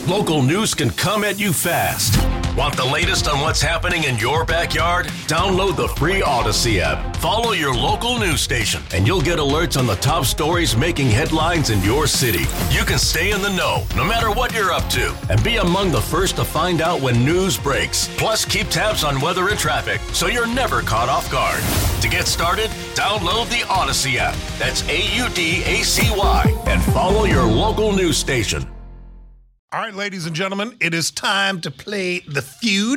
Local news can come at you fast. Want the latest on what's happening in your backyard? Download the free Odyssey app. Follow your local news station, and you'll get alerts on the top stories making headlines in your city. You can stay in the know, no matter what you're up to, and be among the first to find out when news breaks. Plus, keep tabs on weather and traffic, so you're never caught off guard. To get started, download the Odyssey app. That's AUDACY, and follow your local news station. All right, ladies and gentlemen, it is time to play The Feud.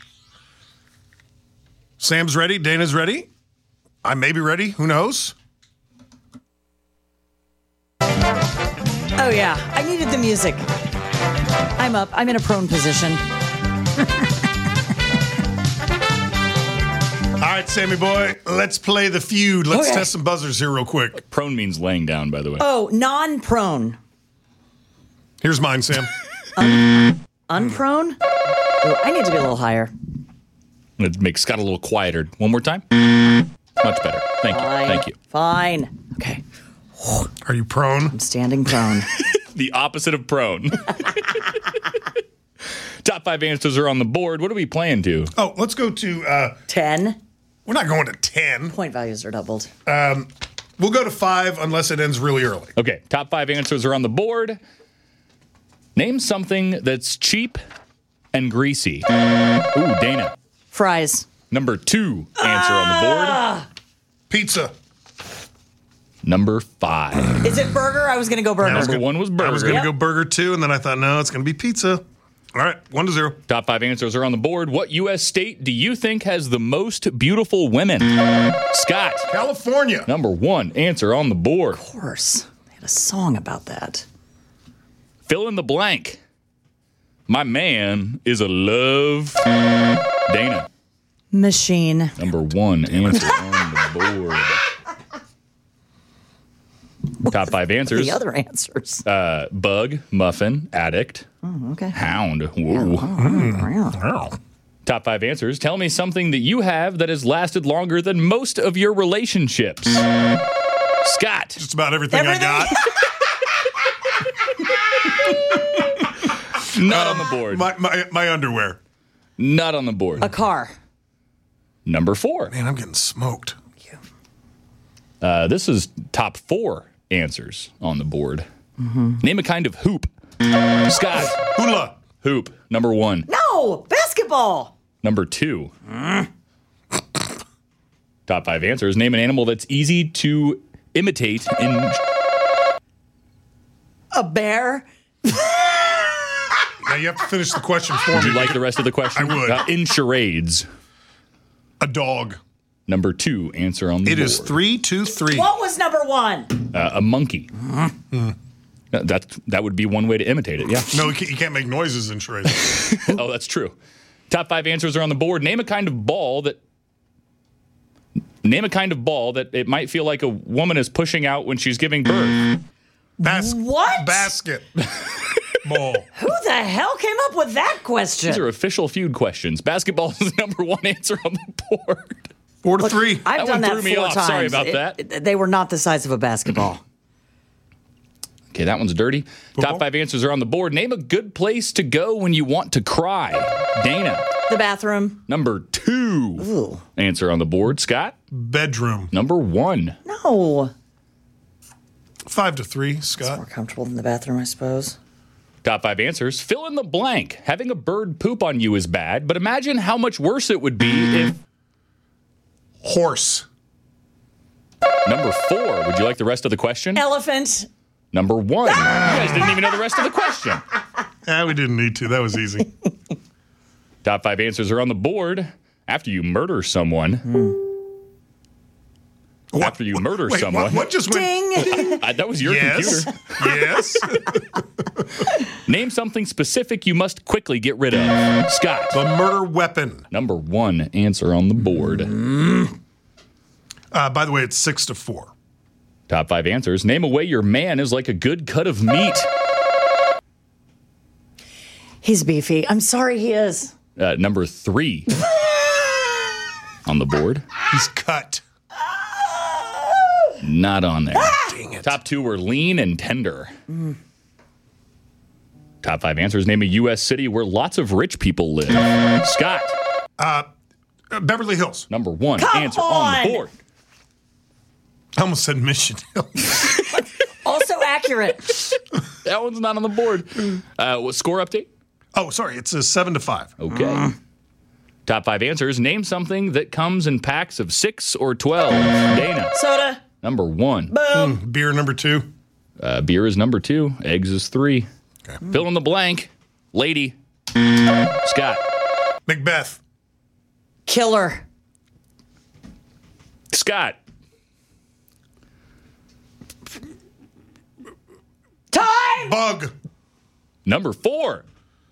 Sam's ready. Dana's ready. I may be ready. Who knows? Oh, yeah. I needed the music. I'm up. I'm in a prone position. All right, Sammy boy, let's play The Feud. Let's test some buzzers here real quick. Prone means laying down, by the way. Oh, non-prone. Here's mine, Sam. Unprone? Oh, I need to be a little higher. It makes Scott a little quieter. One more time. Much better. Thank you. Fine. Thank you. Fine. Okay. Are you prone? I'm standing prone. The opposite of prone. Top 5 answers are on the board. What are we playing to? Oh, let's go to 10. we're not going to 10. Point values are doubled. We'll go to 5 unless it ends really early. Okay, top 5 answers are on the board. Name something that's cheap and greasy. Ooh, Dana. Fries. Number 2 answer on the board. Pizza. Number 5. Is it burger? I was going to go burger. Number 1 was burger. I was going to go burger 2, and then I thought, no, it's going to be pizza. All right, 1-0. Top 5 answers are on the board. What U.S. state do you think has the most beautiful women? Scott. California. Number 1 answer on the board. Of course. They had a song about that. Fill in the blank. My man is a love. Dana. Machine. Number 1 answer on the board. Top 5 answers. The other answers. Bug, muffin, addict, Okay. hound. Whoa. Top 5 answers. Tell me something that you have that has lasted longer than most of your relationships. Scott. Just about everything I got. Not on the board. My underwear. Not on the board. A car. Number 4. Man, I'm getting smoked. This is top 4 answers on the board. Name a kind of hoop. Scott. Hula. Hoop. Number 1. No! Basketball! Number 2. Top 5 answers. Name an animal that's easy to imitate in... A bear? Now you have to finish the question for Would me. you like the rest of the question? I would. In charades. A dog. Number 2 answer on the board. It is 3-2-3. What was number 1? A monkey. That would be one way to imitate it, yeah. No, you can't make noises in charades. Oh, that's true. Top 5 answers are on the board. Name a kind of ball that it might feel like a woman is pushing out when she's giving birth. What? Basket. Ball. Who the hell came up with that question? These are official feud questions. Basketball is the number 1 answer on the board. 4-3. I've That done one that threw me 4 off. times. Sorry about that. They were not the size of a basketball. Okay, that one's dirty. Top 5 answers are on the board. Name a good place to go when you want to cry. Dana. The bathroom. Number 2 answer on the board. Scott. Bedroom. Number 1. No. 5-3, Scott. More comfortable than the bathroom, I suppose. Top 5 answers. Fill in the blank. Having a bird poop on you is bad, but imagine how much worse it would be if... Horse. Number 4. Would you like the rest of the question? Elephant. Number 1. You guys didn't even know the rest of the question. We didn't need to. That was easy. Top 5 answers are on the board. After you murder someone... After you murder Wait, someone... What just went? Ding. That was your Yes. computer. Yes. Name something specific you must quickly get rid of. Scott. The murder weapon. Number 1 answer on the board. By the way, it's 6-4. Top 5 answers. Name a way your man is like a good cut of meat. He's beefy. I'm sorry he is. Number 3 on the board. He's cut. Not on there. Dang it. Top 2 were lean and tender. Top 5 answers. Name a U.S. city where lots of rich people live. Scott. Beverly Hills. Number 1 Come answer on on. the board. I almost said Mission Hill. Also accurate. That one's not on the board. What score update? Oh, sorry. It's a 7-5. Okay. Top 5 answers. Name something that comes in packs of 6 or 12. Dana. Soda. Number 1. Boom. Beer number 2. Beer is number 2. Eggs is 3. Okay. Fill in the blank. Lady. Scott. Macbeth. Killer. Scott. Time. Bug. Number 4.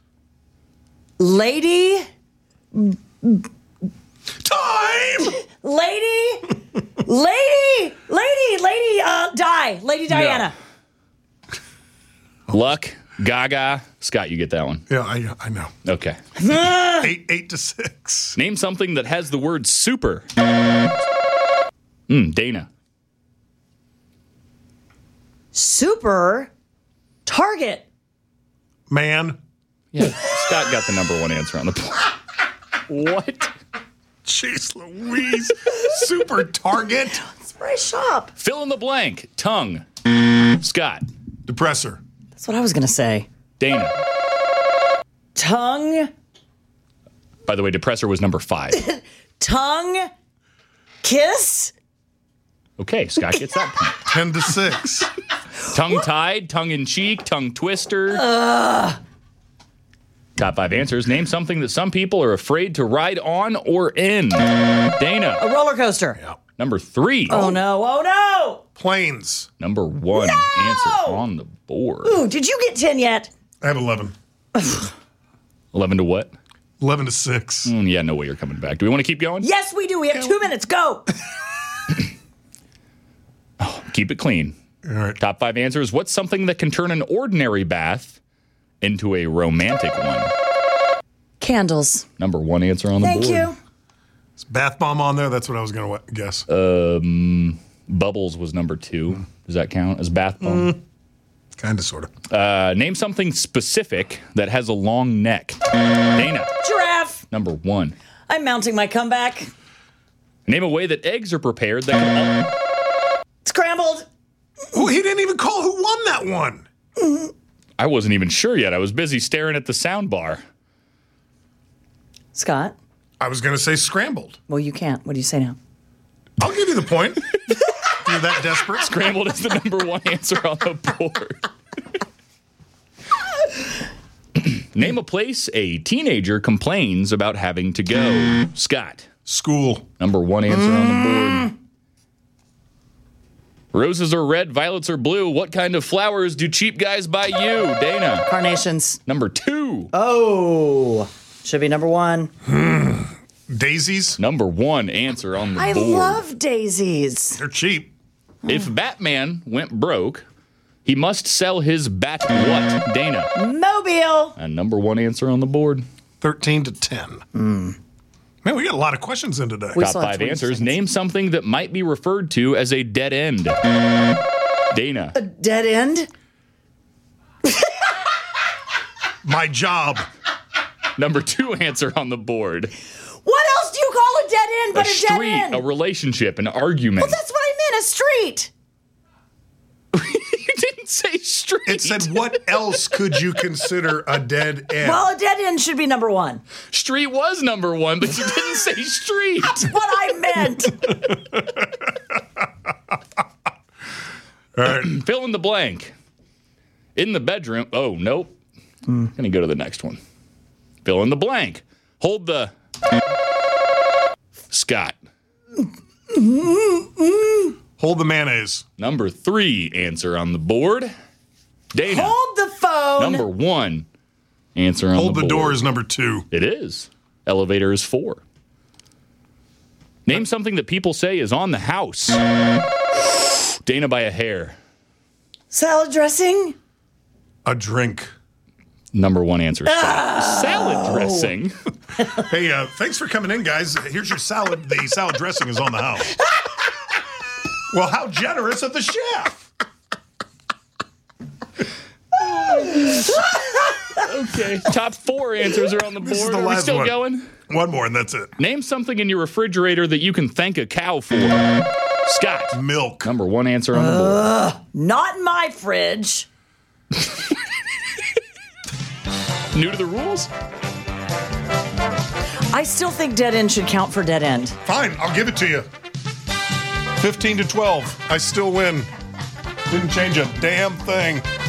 Lady. Time. Die. Lady Diana. Luck. Gaga. Scott, you get that one. Yeah, I know. Okay. 8-6. Name something that has the word super. Dana. Super. Target. Man. Yeah, Scott got the number 1 answer on the board. What? Jeez Louise. Super Target. That's where I shop. Fill in the blank. Tongue. Scott. Depressor. That's what I was going to say. Dana. Tongue. By the way, depressor was number 5. Tongue. Kiss. Okay, Scott gets that point. 10-6. Tongue-tied, tongue-in-cheek, tongue twister. Top 5 answers. Name something that some people are afraid to ride on or in. Dana. A roller coaster. Number 3. Oh no. Oh no. Planes. Number 1 answer on the board. Ooh, did you get 10 yet? I have 11. 11 to what? 11-6. Yeah, no way you're coming back. Do we want to keep going? Yes, we do. We have 2 minutes. Go. Keep it clean. All right. Top 5 answers. What's something that can turn an ordinary bath into a romantic one? Candles. Number 1 answer on the board. Thank you. Is bath bomb on there? That's what I was going to guess. Bubbles was number 2. Does that count as bath bomb? Kind of, sort of. Name something specific that has a long neck. Dana. Giraffe. Number 1. I'm mounting my comeback. Name a way that eggs are prepared that can... Scrambled. Oh, he didn't even call who won that one. I wasn't even sure yet. I was busy staring at the sound bar. Scott. I was going to say scrambled. Well, you can't. What do you say now? I'll give you the point. You're that desperate. Scrambled is the number 1 answer on the board. Name a place a teenager complains about having to go. Scott. School. Number 1 answer on the board. Roses are red, violets are blue. What kind of flowers do cheap guys buy you? Dana. Carnations. Number 2. Oh. Should be number 1. Daisies. Number 1 answer on the I board. love daisies. They're cheap. If Batman went broke, he must sell his bat what? Dana. Mobile. And number 1 answer on the board. 13-10. Man, we got a lot of questions in today. We Top still have 5 20 answers. seconds. Name something that might be referred to as a dead end. Dana. Dead end. My job. Number 2 answer on the board. What else do you call a dead end but a, dead street, end? a relationship, an argument. Well, that's what I meant. A street. You didn't say street. It said, what else could you consider a dead end? Well, a dead end should be number 1. Street was number 1, but you didn't say street. That's what I meant. All right. Fill in the blank. In the bedroom. Oh, nope. Gonna go to the next one. Fill in the blank. Hold the... Scott. Hold the mayonnaise. Number 3 answer on the board. Dana. Hold the phone. Number 1 answer on Hold the the board. door is number 2. It is. Elevator is 4. Name something that people say is on the house. Dana by a hair. Salad dressing. A drink. Number 1 answer. Salad dressing. Hey, thanks for coming in, guys. Here's your salad. The salad dressing is on the house. Well, how generous of the chef. Okay. Top 4 answers are on the board. This is the Are we last still one. going? One more, and that's it. Name something in your refrigerator that you can thank a cow for. Scott. Milk. Number 1 answer on the board. Not in my fridge. New to the rules? I still think dead end should count for dead end. Fine, I'll give it to you. 15 to 12. I still win. Didn't change a damn thing.